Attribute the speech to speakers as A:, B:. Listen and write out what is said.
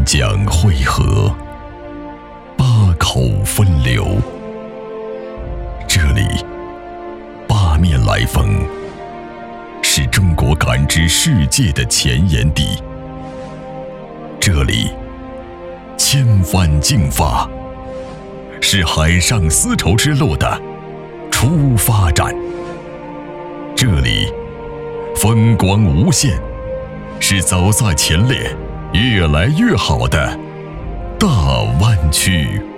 A: 江汇合，八口分流。这里八面来风，是中国感知世界的前沿地。这里千帆竞发，是海上丝绸之路的出发站。这里风光无限，是走在前列越来越好的大湾区。